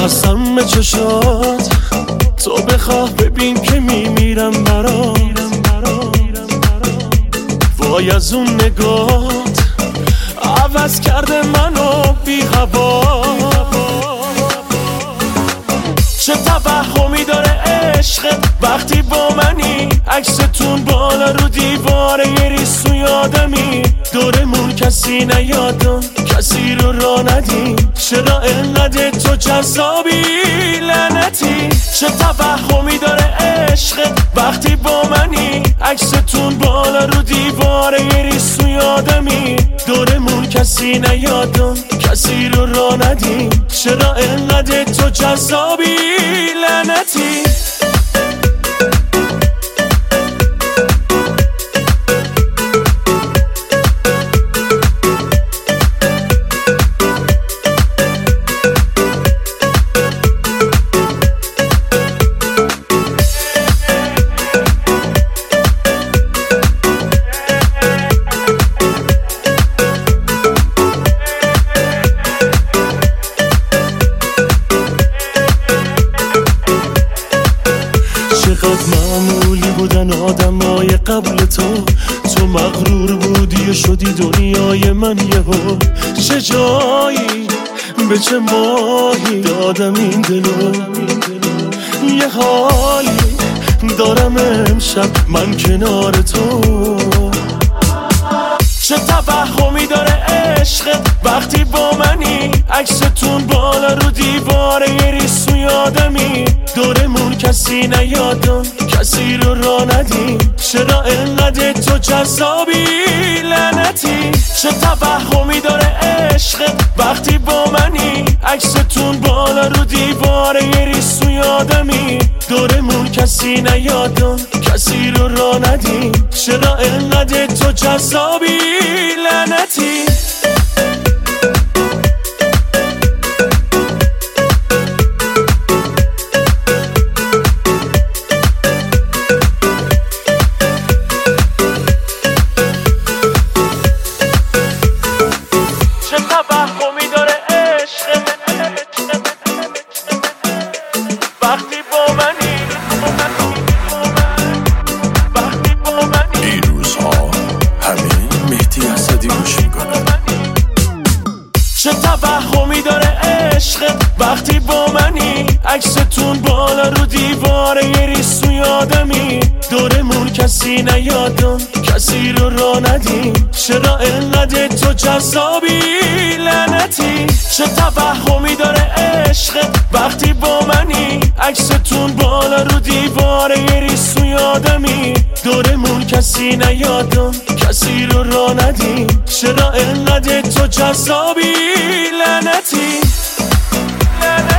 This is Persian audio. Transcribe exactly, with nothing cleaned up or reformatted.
قسم به چشات تو بخواه ببین که میمیرم برات. وای از اون نگات عوض کرده منو بی هوا. چه توهمی داره عشقت وقتی با منی، عکستون بالا رو دیواره یه ریسو یادمی. دورمون کسی نیادم کسی رو را ندیم، چرا انقدر تو جذابی لعنتی. چه توهمی داره عشقت وقتی با منی، عکستون بالا رو دیواره یه ریسو یادمی. دورمون کسی نیادم کسی رو را ندیم، چرا انقدر تو جذابی لعنتی. چقدر معمولی بودن آدمای قبل تو، تو مغرور بودی و شدی دنیای من یهو. چه جایی به چه ماهی دادم این دلو، یه حالی دارم امشب من کنار تو. چه توهمی داره عشقت وقتی با منی، عکستون بالا رو دیواره یه ریسو یادمی. دورمون کسی نیادم کسی رو را ندیم، چرا انقدر تو جذابی لعنتی. چه توهمی داره عشقت وقتی با منی، عکستون بالا رو دیواره یه ریسو یادمی. دورمون کسی نیادم کسی رو را ندیم، چرا انقدر تو جذابی لعنتی. چه توهمی داره عشق وقتی با منی، وقتی با منی. این روزها همه مهدی اسدی گوش میکنه. چه توهمی داره عشق وقتی با منی، عکستون بالا رو دیواره یه ریسو یادمی. دورمون کسی نیادم کسی رو را ندیم، چرا انقدر تو جذابی لعنتی. چه توهمی داره عشق وقتی با منی، عکستون بالا رو دیواره یه ریسو یادمی. دورمون کسی نیادم کسی رو را ندیم، چرا انقدر تو جذابی لعنتی.